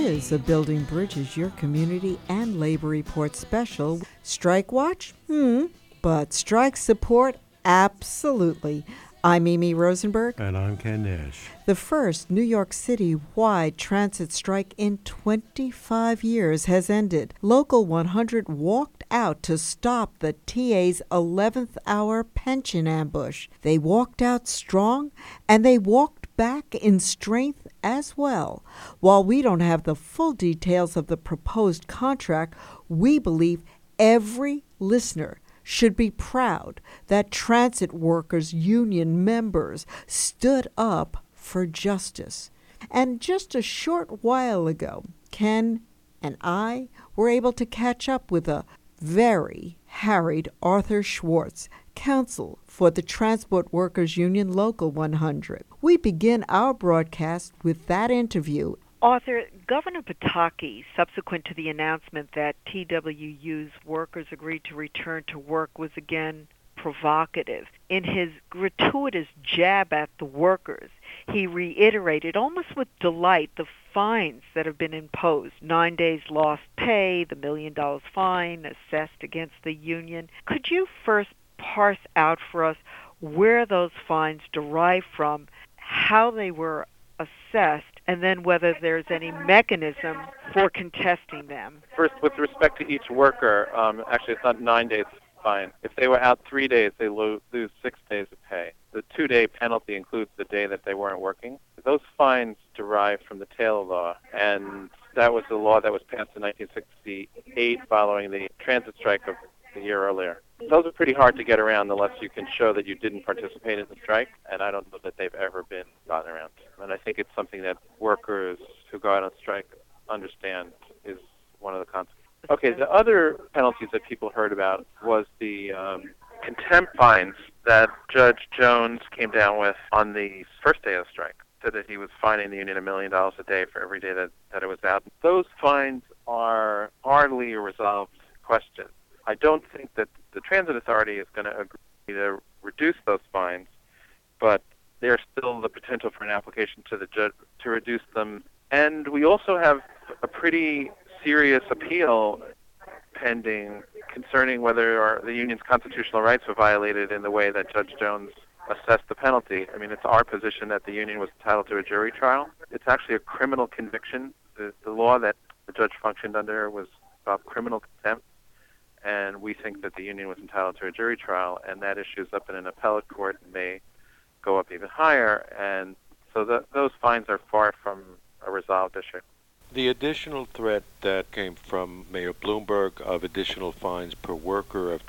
is a Building Bridges, Your Community and Labor Report special. Strike watch? But strike support? Absolutely. I'm Mimi Rosenberg. And I'm Ken Nash. The first New York City-wide transit strike in 25 years has ended. Local 100 walked out to stop the TA's 11th hour pension ambush. They walked out strong, and they walked back in strength as well. While we don't have the full details of the proposed contract, we believe every listener should be proud that transit workers' union members stood up for justice. And just a short while ago, Ken and I were able to catch up with a very harried Arthur Schwartz, counsel for the Transport Workers Union Local 100. We begin our broadcast with that interview. Arthur, Governor Pataki, subsequent to the announcement that TWU's workers agreed to return to work, was again provocative. In his gratuitous jab at the workers, he reiterated, almost with delight, the fines that have been imposed. 9 days lost pay, the $1 million fine assessed against the union. Could you first parse out for us where those fines derive from, how they were assessed, and then whether there's any mechanism for contesting them? First, with respect to each worker, actually it's not 9 days fine. If they were out 3 days, they lose 6 days of pay. The 2-day penalty includes the day that they weren't working. Those fines derive from the Taylor Law, and that was the law that was passed in 1968 following the transit strike of the year earlier. Those are pretty hard to get around unless you can show that you didn't participate in the strike, and I don't know that they've ever been gotten around. And I think it's something that workers who go out on strike understand is one of the consequences. Okay, the other penalties that people heard about was the contempt fines that Judge Jones came down with on the first day of the strike. Said that he was fining the union $1 million a day for every day that it was out. Those fines are hardly a resolved question. I don't think that the Transit Authority is going to agree to reduce those fines, but there's still the potential for an application to the judge to reduce them. And we also have a pretty serious appeal pending concerning whether the union's constitutional rights were violated in the way that Judge Jones assessed the penalty. I mean, it's our position that the union was entitled to a jury trial. It's actually a criminal conviction. The law that the judge functioned under was about criminal contempt, and we think that the union was entitled to a jury trial, and that issue is up in an appellate court and may go up even higher, and so those fines are far from a resolved issue. The additional threat that came from Mayor Bloomberg of additional fines per worker of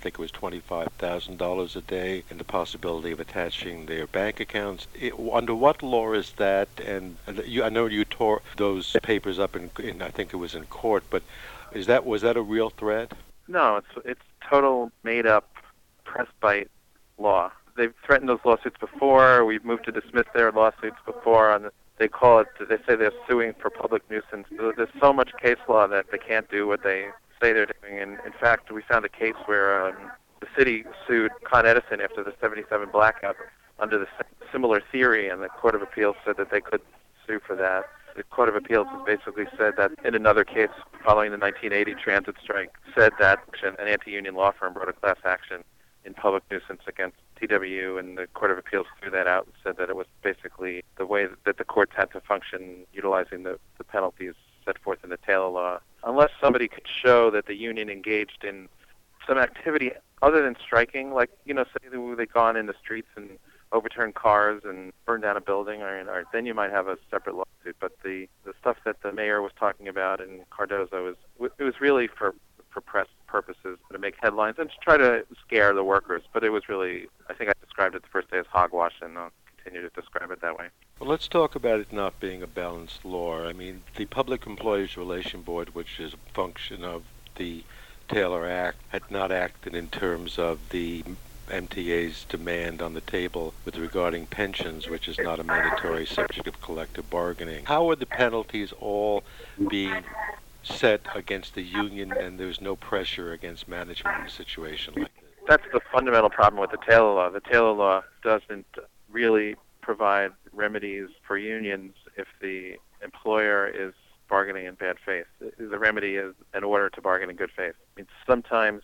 $25,000 a day, and the possibility of attaching their bank accounts. Under what law is that? And I know you tore those papers up in I think it was in court, but was that a real threat? No, it's total made-up press bite law. They've threatened those lawsuits before. We've moved to dismiss their lawsuits before. They say they're suing for public nuisance. There's so much case law that they can't do what they say they're doing. And in fact, we found a case where the city sued Con Edison after the 77 blackout under the similar theory, and the Court of Appeals said that they could sue for that. The Court of Appeals has basically said that in another case following the 1980 transit strike, said that an anti-union law firm brought a class action in public nuisance against TWU, and the Court of Appeals threw that out and said that it was basically the way that the courts had to function utilizing the penalties set forth in the Taylor Law. Unless somebody could show that the union engaged in some activity other than striking, like, say they'd gone in the streets and overturned cars and burned down a building, or then you might have a separate lawsuit. But the stuff that the mayor was talking about in Cardozo was really for press purposes, to make headlines and to try to scare the workers. But it was really, I think I described it the first day as hogwash, and I'll continue to describe it that way. Well, let's talk about it not being a balanced law. I mean, the Public Employees Relation Board, which is a function of the Taylor Act, had not acted in terms of the MTA's demand on the table with regarding pensions, which is not a mandatory subject of collective bargaining. How are the penalties all being set against the union, and there's no pressure against management in a situation like this? That's the fundamental problem with the Taylor Law. The Taylor Law doesn't really provide remedies for unions if the employer is bargaining in bad faith. The remedy is an order to bargain in good faith. I mean, sometimes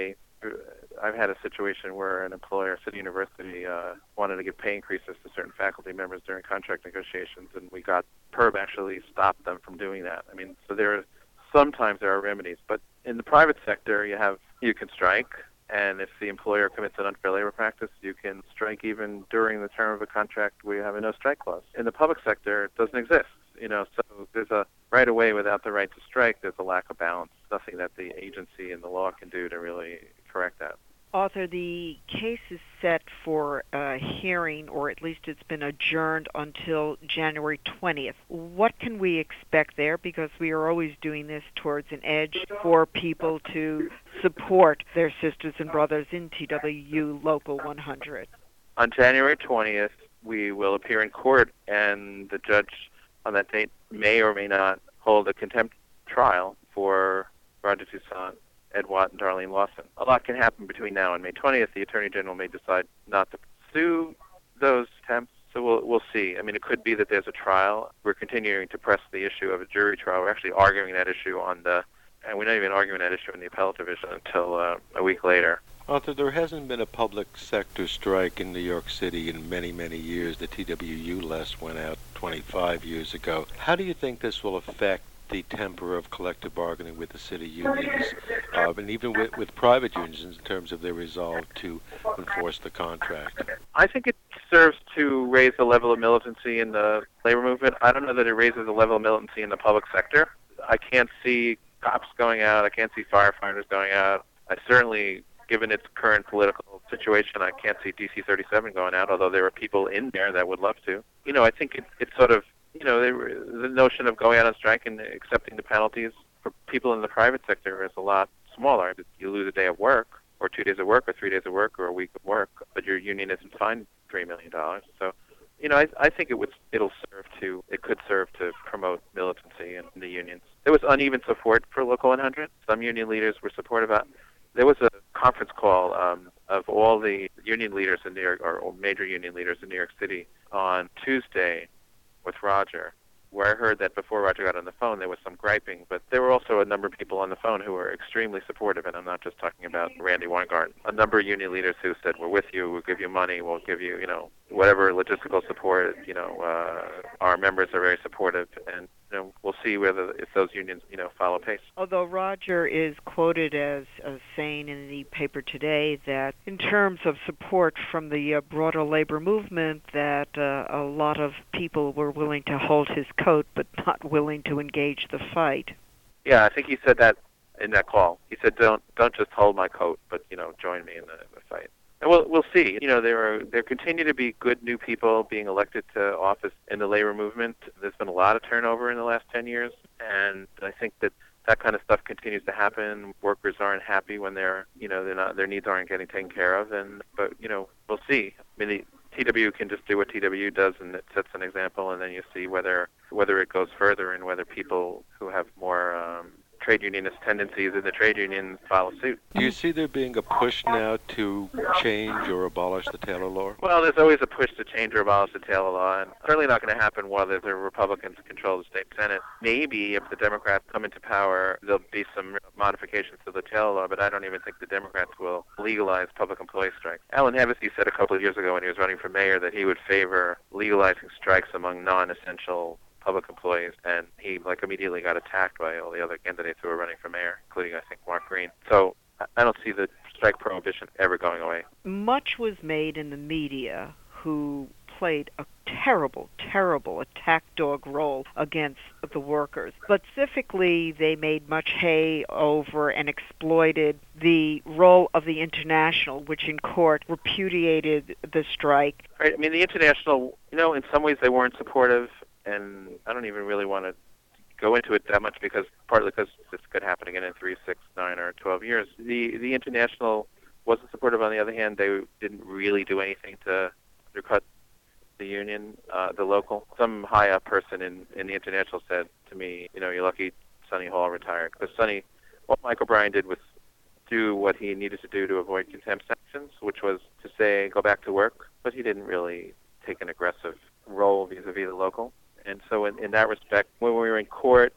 I've had a situation where an employer, City University, wanted to give pay increases to certain faculty members during contract negotiations, and PERB actually stopped them from doing that. I mean, so sometimes there are remedies, but in the private sector, you can strike, and if the employer commits an unfair labor practice, you can strike even during the term of a contract where you have a no-strike clause. In the public sector, it doesn't exist. So there's a right away without the right to strike. There's a lack of balance. Nothing that the agency and the law can do to really correct that. Arthur, the case is set for a hearing, or at least it's been adjourned until January 20th. What can we expect there? Because we are always doing this towards an edge for people to support their sisters and brothers in TWU Local 100. On January 20th, we will appear in court, and the judge on that date may or may not hold a contempt trial for Roger Toussaint, Ed Watt, and Darlene Lawson. A lot can happen between now and May 20th. The Attorney General may decide not to pursue those attempts, so we'll see. I mean, it could be that there's a trial. We're continuing to press the issue of a jury trial. We're actually arguing that issue and we're not even arguing that issue in the appellate division until a week later. Arthur, there hasn't been a public sector strike in New York City in many, many years. The TWU last went out 25 years ago. How do you think this will affect the temper of collective bargaining with the city unions, and even with private unions in terms of their resolve to enforce the contract? I think it serves to raise the level of militancy in the labor movement. I don't know that it raises the level of militancy in the public sector. I can't see cops going out. I can't see firefighters going out. I certainly, given its current political situation, I can't see DC 37 going out, although there are people in there that would love to. I think it's sort of, the notion of going out on strike and accepting the penalties for people in the private sector is a lot smaller. You lose a day of work, or 2 days of work, or 3 days of work, or a week of work, but your union isn't fined $3 million. So, I think it could serve to promote militancy in the unions. There was uneven support for Local 100. Some union leaders were supportive of it. There was a conference call of all the union leaders in New York, or major union leaders in New York City, on Tuesday with Roger, where I heard that before Roger got on the phone there was some griping, but there were also a number of people on the phone who were extremely supportive, and I'm not just talking about Randy Weingarten. A number of union leaders who said, we're with you, we'll give you money, we'll give you, whatever logistical support, our members are very supportive, and we'll see if those unions, follow pace. Although Roger is quoted as saying in the paper today that in terms of support from the broader labor movement, that a lot of people were willing to hold his coat but not willing to engage the fight. Yeah, I think he said that in that call. He said, don't just hold my coat, but, join me in the fight. And we'll see. There continue to be good new people being elected to office in the labor movement. There's been a lot of turnover in the last 10 years, and I think that kind of stuff continues to happen. Workers aren't happy when their needs aren't getting taken care of, but we'll see. I mean, the TWU can just do what TWU does, and it sets an example, and then you see whether it goes further and whether people who have more trade unionist tendencies in the trade unions follow suit. Do you see there being a push now to change or abolish the Taylor Law? Well, there's always a push to change or abolish the Taylor Law, and certainly not going to happen while the Republicans control the state Senate. Maybe if the Democrats come into power, there'll be some modifications to the Taylor Law, but I don't even think the Democrats will legalize public employee strikes. Alan Hevesi said a couple of years ago when he was running for mayor that he would favor legalizing strikes among non-essential public employees, and he immediately got attacked by all the other candidates who were running for mayor, including, I think, Mark Green. So I don't see the strike prohibition ever going away. Much was made in the media who played a terrible, terrible attack dog role against the workers. But specifically, they made much hay over and exploited the role of the International, which in court repudiated the strike. Right. I mean, the International, in some ways they weren't supportive, and I don't even really want to go into it that much partly because this could happen again in 3, 6, 9, or 12 years. The International wasn't supportive. On the other hand, they didn't really do anything to undercut the union, the local. Some high-up person in the International said to me, you're lucky Sonny Hall retired. Because what Mike O'Brien did was do what he needed to do to avoid contempt sanctions, which was to say, go back to work. But he didn't really take an aggressive role vis-a-vis the local. And so in that respect, when we were in court,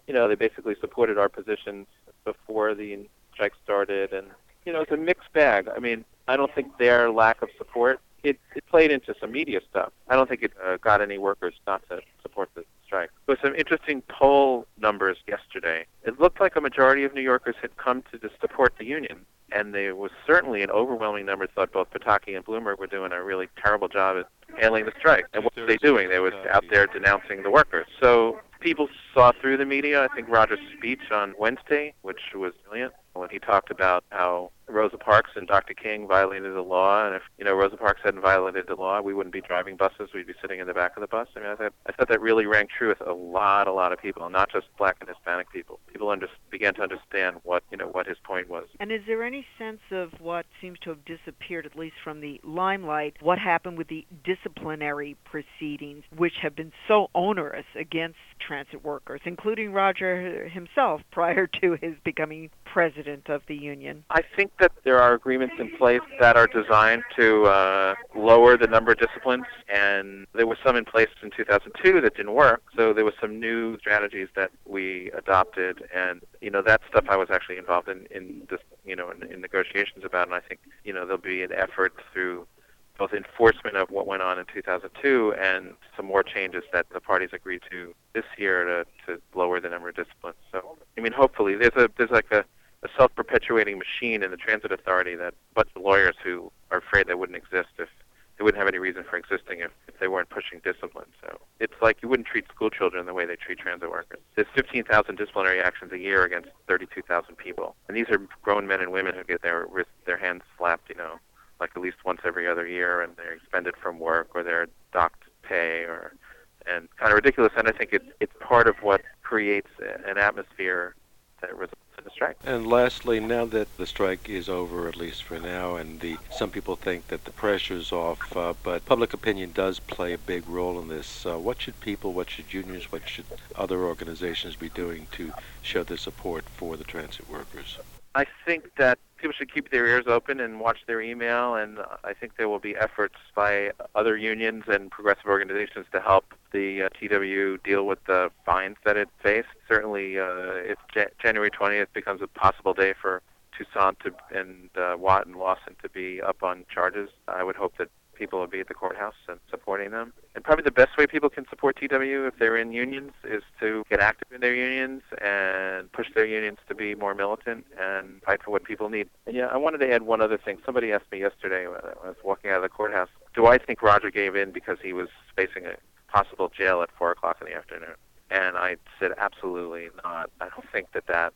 they basically supported our positions before the strike started, and it's a mixed bag. I mean, I don't think their lack of support it played into some media stuff. I don't think it got any workers not to support the strike. There were some interesting poll numbers yesterday. It looked like a majority of New Yorkers had come to support the union, and there was certainly an overwhelming number thought both Pataki and Bloomberg were doing a really terrible job at handling the strike. And what were they doing? They were out there denouncing the workers. So people saw through the media. I think Roger's speech on Wednesday, which was brilliant, when he talked about how Rosa Parks and Dr. King violated the law, and if Rosa Parks hadn't violated the law, we wouldn't be driving buses. We'd be sitting in the back of the bus. I mean, I thought that really rang true with a lot of people, not just Black and Hispanic people. People began to understand what his point was. And is there any sense of what seems to have disappeared, at least from the limelight, what happened with the disciplinary proceedings, which have been so onerous against transit workers, including Roger himself prior to his becoming president of the union? I think that there are agreements in place that are designed to lower the number of disciplines, and there was some in place in 2002 that didn't work, so there was some new strategies that we adopted, and that stuff I was actually involved in this, in negotiations about, and I think there'll be an effort through both enforcement of what went on in 2002 and some more changes that the parties agreed to this year to lower the number of disciplines. So, I mean, hopefully there's like a self-perpetuating machine in the Transit Authority that a bunch of lawyers who are afraid they wouldn't exist if they wouldn't have any reason for existing if they weren't pushing discipline. So it's like you wouldn't treat school children the way they treat transit workers. There's 15,000 disciplinary actions a year against 32,000 people. And these are grown men and women who get their hands slapped, like at least once every other year, and they're expended from work or they're docked pay and kind of ridiculous. And I think it's part of what creates an atmosphere that results in a strike. And lastly, now that the strike is over, at least for now, and some people think that the pressure's off, but public opinion does play a big role in this. What should unions, what should other organizations be doing to show their support for the transit workers? I think that people should keep their ears open and watch their email, and I think there will be efforts by other unions and progressive organizations to help the TWU deal with the fines that it faced. Certainly, if January 20th becomes a possible day for Toussaint and Watt and Lawson to be up on charges, I would hope that people will be at the courthouse and supporting them. And probably the best way people can support TWU if they're in unions is to get active in their unions and push their unions to be more militant and fight for what people need. And I wanted to add one other thing. Somebody asked me yesterday when I was walking out of the courthouse, do I think Roger gave in because he was facing a possible jail at 4 o'clock in the afternoon? And I said, absolutely not. I don't think that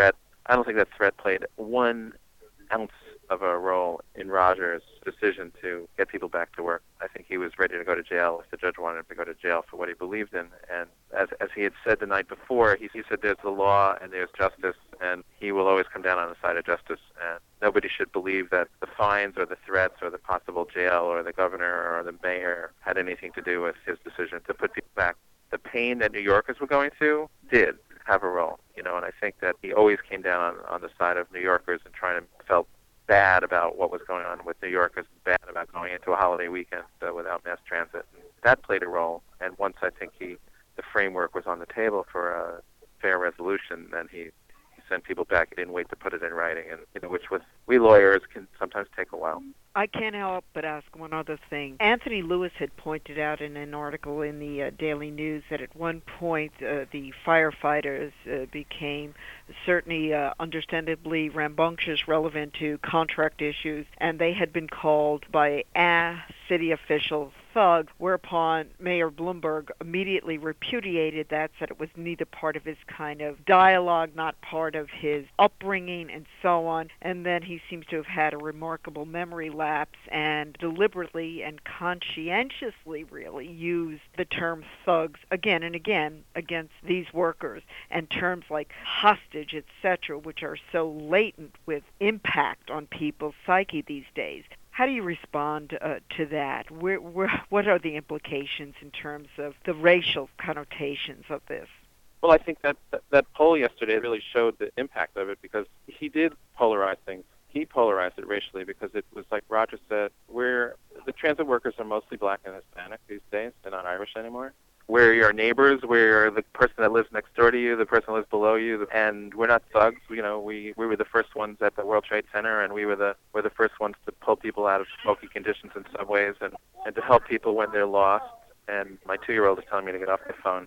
threat played 1 ounce of a role in Roger's decision to get people back to work. I think he was ready to go to jail if the judge wanted him to go to jail for what he believed in. And as he had said the night before, he said there's the law and there's justice, and he will always come down on the side of justice. And nobody should believe that the fines or the threats or the possible jail or the governor or the mayor had anything to do with his decision to put people back. The pain that New Yorkers were going through did have a role, and I think that he always came down on the side of New Yorkers and felt bad about what was going on with New Yorkers, bad about going into a holiday weekend without mass transit. That played a role, and once I think the framework was on the table for a fair resolution, then he sent people back. He didn't wait to put it in writing, and which with we lawyers can sometimes take a while. I can't help but ask one other thing. Anthony Lewis had pointed out in an article in the Daily News that at one point the firefighters became certainly understandably rambunctious relevant to contract issues, and they had been called by a city official thug, whereupon Mayor Bloomberg immediately repudiated that, said it was neither part of his kind of dialogue, not part of his upbringing, and so on. And then he seems to have had a remarkable memory lapse and deliberately and conscientiously really used the term thugs again and again against these workers, and terms like hostage, etc., which are so latent with impact on people's psyche these days. How do you respond to that? What are the implications in terms of the racial connotations of this? Well, I think that poll yesterday really showed the impact of it, because he did polarize things. He polarized it racially because it was like Roger said, the transit workers are mostly Black and Hispanic these days. They're not Irish anymore. we're your neighbors. We're the person that lives next door to you, the person that lives below you, and we're not thugs. You know, we were the first ones at the World Trade Center, and we're the first ones to pull people out of smoky conditions in subways and to help people when they're lost. And my 2-year-old is telling me to get off my phone.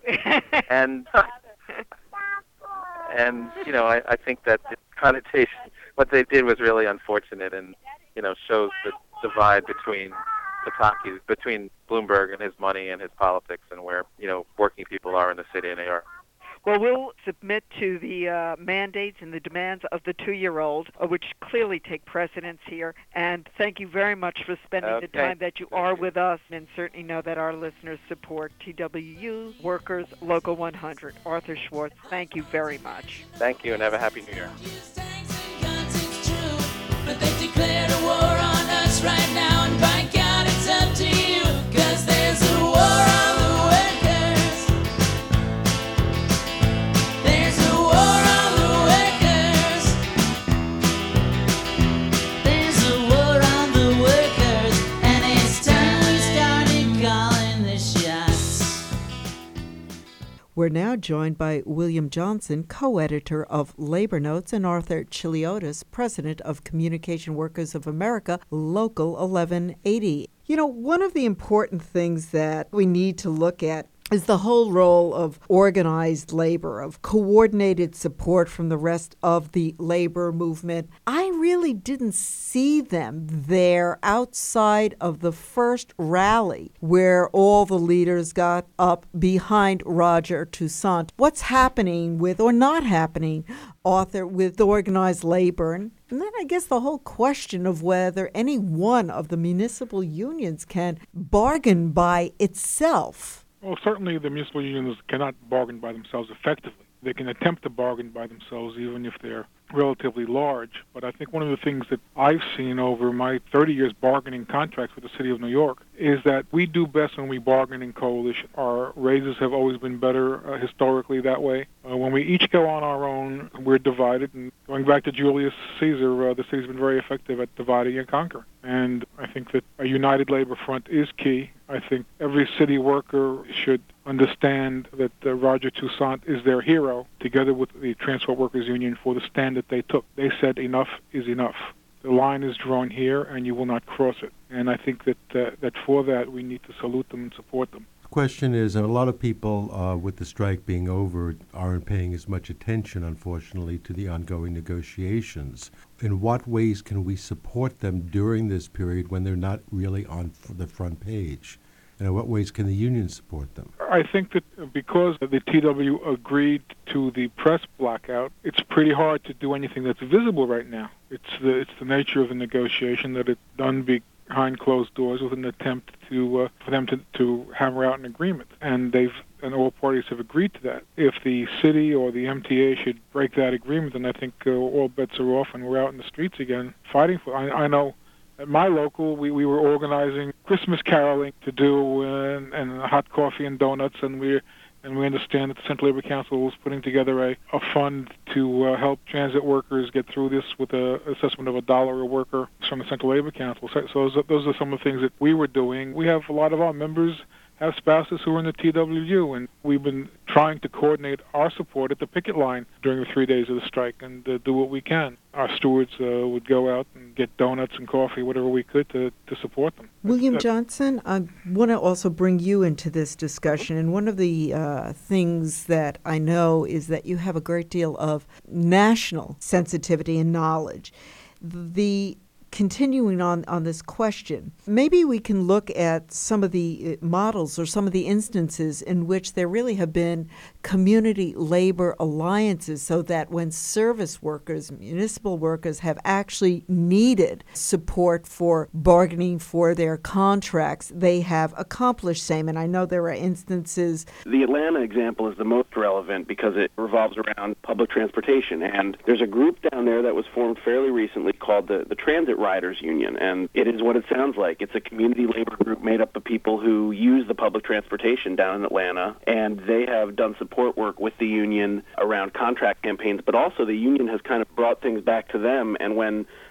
And you know, I think that the connotation, what they did was really unfortunate, and you know, shows the divide between Pataki, between Bloomberg and his money and his politics, and where, you know, working people are in the city of New York. Well, we'll submit to the mandates and the demands of the 2-year-old, which clearly take precedence here. And thank you very much for spending the time that you are with us, and certainly know that our listeners support TWU Workers Local 100. Arthur Schwartz, thank you very much. Thank you, and have a Happy New Year. But they declared a war on us right now, and by God, it's up to you, 'cause there's a war on the workers. There's a war on the workers. There's a war on the workers, and it's time we started calling the shots. We're now joined by William Johnson, co-editor of Labor Notes, and Arthur Chiliotis, president of Communication Workers of America, Local 1180. You know, one of the important things that we need to look at is the whole role of organized labor, of coordinated support from the rest of the labor movement. I really didn't see them there outside of the first rally where all the leaders got up behind Roger Toussaint. What's happening with, or not happening, Arthur, with organized labor? And then I guess the whole question of whether any one of the municipal unions can bargain by itself. Well, certainly the municipal unions cannot bargain by themselves effectively. They can attempt to bargain by themselves even if they're relatively large. But I think one of the things that I've seen over my 30 years bargaining contracts with the City of New York is that we do best when we bargain in coalition. Our raises have always been better historically that way. When we each go on our own, we're divided. And going back to Julius Caesar, the city's been very effective at dividing and conquering. And I think that a united labor front is key. I think every city worker should understand that Roger Toussaint is their hero, together with the Transport Workers Union, for the stand that they took. They said enough is enough. The line is drawn here, and you will not cross it. And I think that for that, we need to salute them and support them. The question is, a lot of people, with the strike being over, aren't paying as much attention, unfortunately, to the ongoing negotiations. In what ways can we support them during this period when they're not really on the front page? And in what ways can the union support them? I think that because the TW agreed to the press blackout, it's pretty hard to do anything that's visible right now. It's the nature of the negotiation that it's done behind closed doors with an attempt for them to hammer out an agreement, and all parties have agreed to that. If the city or the MTA should break that agreement, then I think all bets are off, and we're out in the streets again fighting for. I know. At my local, we were organizing Christmas caroling to do, and hot coffee and donuts, and we understand that the Central Labor Council was putting together a fund to help transit workers get through this with an assessment of $1 a worker from the Central Labor Council. So those are some of the things that we were doing. We have a lot of our members have spouses who are in the TWU, and we've been trying to coordinate our support at the picket line during the 3 days of the strike and do what we can. Our stewards would go out and get donuts and coffee, whatever we could, to support them. William Johnson, I want to also bring you into this discussion, and one of the things that I know is that you have a great deal of national sensitivity and knowledge. Continuing on this question, maybe we can look at some of the models or some of the instances in which there really have been community labor alliances, so that when service workers, municipal workers, have actually needed support for bargaining for their contracts, they have accomplished same. And I know there are instances. The Atlanta example is the most relevant because it revolves around public transportation. And there's a group down there that was formed fairly recently called the Transit Riders Union, and it is what it sounds like. It's a community labor group made up of people who use the public transportation down in Atlanta, and they have done support work with the union around contract campaigns, but also the union has kind of brought things back to them, and when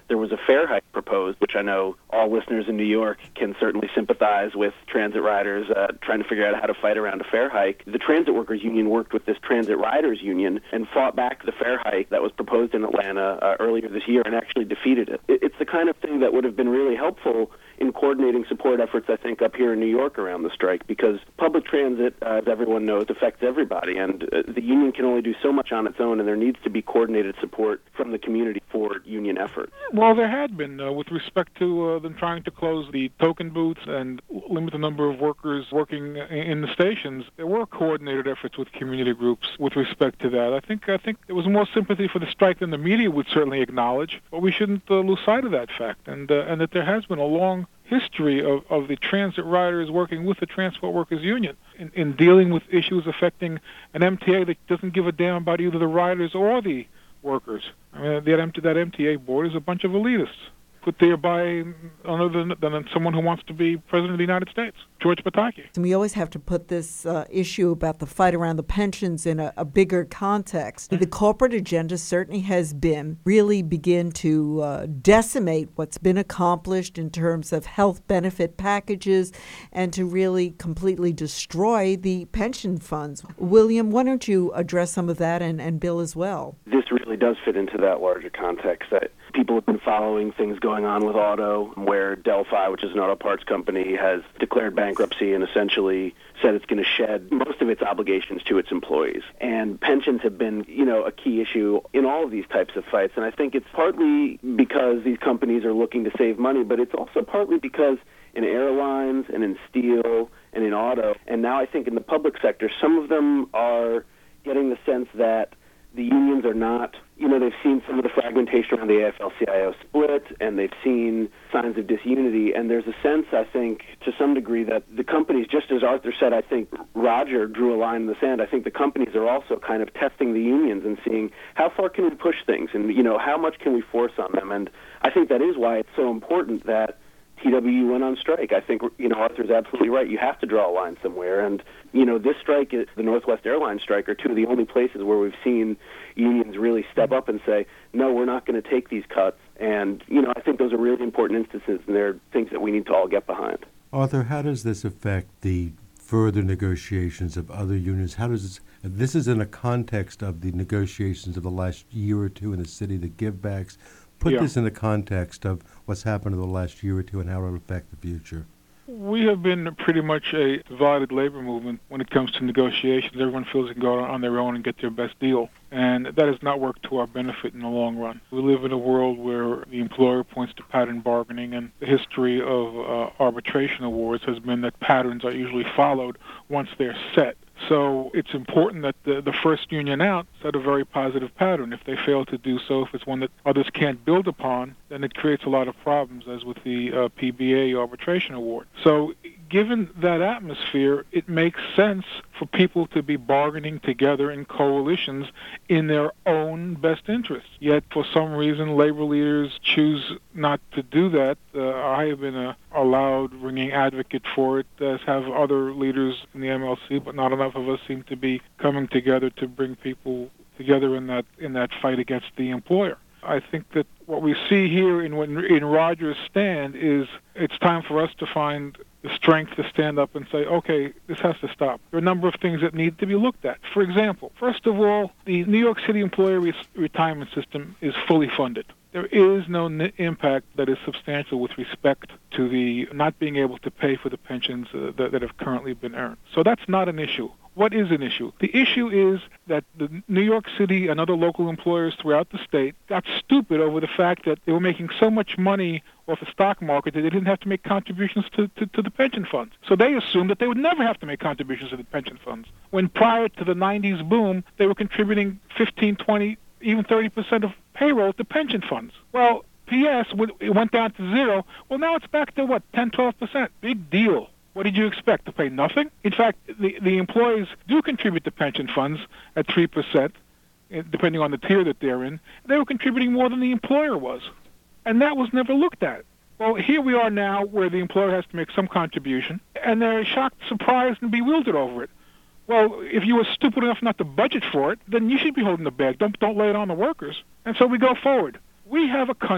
there was a fare hike proposed, which I know all listeners in New York can certainly sympathize with transit riders trying to figure out how to fight around a fare hike. The Transit Workers Union worked with this Transit Riders Union and fought back the fare hike that was proposed in Atlanta earlier this year and actually defeated it. It's the kind of thing that would have been really helpful in coordinating support efforts, I think, up here in New York around the strike, because public transit, as everyone knows, affects everybody, and the union can only do so much on its own, and there needs to be coordinated support from the community for union efforts. Well, there had been, with respect to them trying to close the token booths and limit the number of workers working in the stations. There were coordinated efforts with community groups with respect to that. I think there was more sympathy for the strike than the media would certainly acknowledge, but we shouldn't lose sight of that fact, and that there has been a long history of the transit riders working with the Transport Workers Union in dealing with issues affecting an MTA that doesn't give a damn about either the riders or the workers. I mean, that MTA board is a bunch of elitists put there by none other than someone who wants to be president of the United States, George Pataki. And we always have to put this issue about the fight around the pensions in a bigger context. The corporate agenda certainly has been really begin to decimate what's been accomplished in terms of health benefit packages and to really completely destroy the pension funds. William, why don't you address some of that, and Bill as well? This really does fit into that larger context that people have been following things going on with auto, where Delphi, which is an auto parts company, has declared bankruptcy and essentially said it's going to shed most of its obligations to its employees. And pensions have been, a key issue in all of these types of fights. And I think it's partly because these companies are looking to save money, but it's also partly because in airlines and in steel and in auto, and now I think in the public sector, some of them are getting the sense that the unions are not, they've seen some of the fragmentation around the AFL-CIO split, and they've seen signs of disunity, and there's a sense, I think, to some degree that the companies, just as Arthur said, I think Roger drew a line in the sand, I think the companies are also kind of testing the unions and seeing how far can we push things, and, how much can we force on them, and I think that is why it's so important that TWU went on strike. I think, Arthur's absolutely right. You have to draw a line somewhere. And, this strike, the Northwest Airlines strike, are two of the only places where we've seen unions really step up and say, no, we're not going to take these cuts. And, I think those are really important instances, and they're things that we need to all get behind. Arthur, how does this affect the further negotiations of other unions? How does this is in a context of the negotiations of the last year or two in the city, the givebacks. Put this in the context of what's happened in the last year or two and how it will affect the future. We have been pretty much a divided labor movement when it comes to negotiations. Everyone feels they can go on their own and get their best deal. And that has not worked to our benefit in the long run. We live in a world where the employer points to pattern bargaining, and the history of arbitration awards has been that patterns are usually followed once they're set. So it's important that the first union out set a very positive pattern. If they fail to do so, if it's one that others can't build upon, then it creates a lot of problems, as with the PBA arbitration award. So given that atmosphere, it makes sense for people to be bargaining together in coalitions in their own best interests. Yet, for some reason, labor leaders choose not to do that. I have been a loud, ringing advocate for it, as have other leaders in the MLC, but not enough of us seem to be coming together to bring people together in that fight against the employer. I think that what we see here in Roger's stand is it's time for us to find the strength to stand up and say, okay, this has to stop. There are a number of things that need to be looked at. For example, first of all, the New York City employee retirement system is fully funded. There is no impact that is substantial with respect to the not being able to pay for the pensions that have currently been earned. So that's not an issue. What is an issue? The issue is that the New York City and other local employers throughout the state got stupid over the fact that they were making so much money off the stock market that they didn't have to make contributions to the pension funds. So they assumed that they would never have to make contributions to the pension funds. When prior to the 90s boom, they were contributing 15, 20, even 30% of payroll to pension funds. Well, P.S., it went down to zero. Well, now it's back to, 10, 12%. Big deal. What did you expect? To pay nothing? In fact, the employees do contribute to pension funds at 3%, depending on the tier that they're in. They were contributing more than the employer was. And that was never looked at. Well, here we are now where the employer has to make some contribution, and they're shocked, surprised, and bewildered over it. Well, if you were stupid enough not to budget for it, then you should be holding the bag. Don't lay it on the workers. And so we go forward. We have a country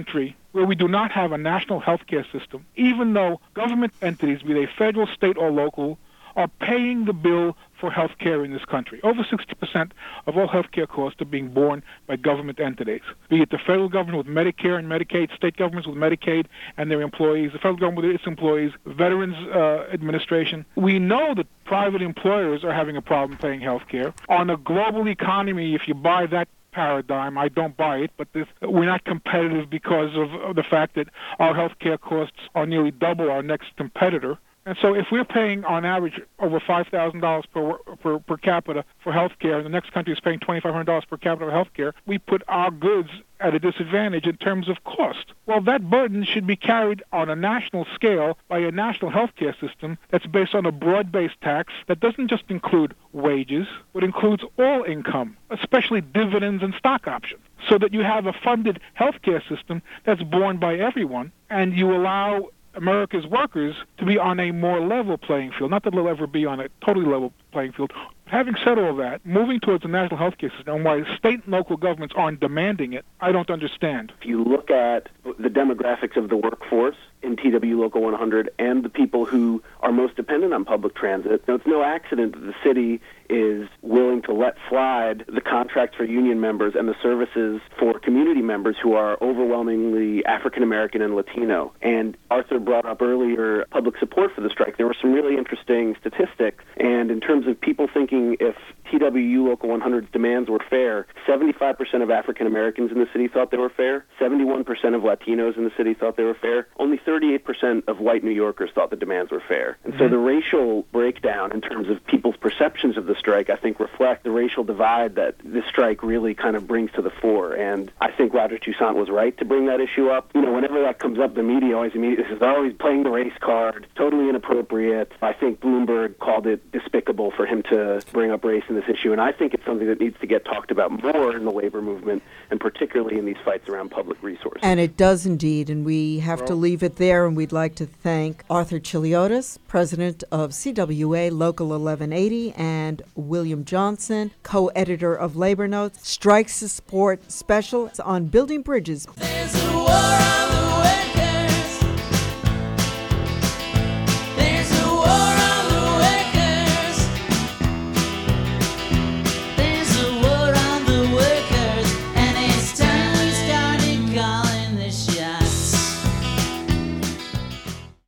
where we do not have a national health care system, even though government entities, be they federal, state, or local, are paying the bill for health care in this country. Over 60% of all health care costs are being borne by government entities, be it the federal government with Medicare and Medicaid, state governments with Medicaid and their employees, the federal government with its employees, Veterans Administration. We know that private employers are having a problem paying health care. On a global economy, if you buy that paradigm, I don't buy it, but we're not competitive because of the fact that our health care costs are nearly double our next competitor. And so if we're paying on average over $5,000 per capita for health care, and the next country is paying $2,500 per capita for health care, we put our goods at a disadvantage in terms of cost. Well, that burden should be carried on a national scale by a national health care system that's based on a broad-based tax that doesn't just include wages, but includes all income, especially dividends and stock options, so that you have a funded health care system that's borne by everyone, and you allow America's workers to be on a more level playing field. Not that they'll ever be on a totally level playing field. Having said all that, moving towards a national health care system, and why state and local governments aren't demanding it, I don't understand. If you look at the demographics of the workforce in TW Local 100 and the people who are most dependent on public transit, it's no accident that the city is willing to let slide the contracts for union members and the services for community members who are overwhelmingly African American and Latino. And Arthur brought up earlier public support for the strike. There were some really interesting statistics, and in terms of people thinking if TWU Local 100's demands were fair, 75% of African Americans in the city thought they were fair, 71% of Latinos in the city thought they were fair, only 38% of white New Yorkers thought the demands were fair. And so the racial breakdown in terms of people's perceptions of the strike, I think, reflect the racial divide that this strike really kind of brings to the fore. And I think Roger Toussaint was right to bring that issue up. You know, whenever that comes up, the media always immediately says, oh, he's playing the race card, totally inappropriate. I think Bloomberg called it despicable for him to bring up race in this issue, and I think it's something that needs to get talked about more in the labor movement, and particularly in these fights around public resources. And it does indeed, and we have to leave it there, and we'd like to thank Arthur Chiliotis, president of CWA Local 1180, and William Johnson, co-editor of Labor Notes, Strike Support Special on Building Bridges. There's a war on the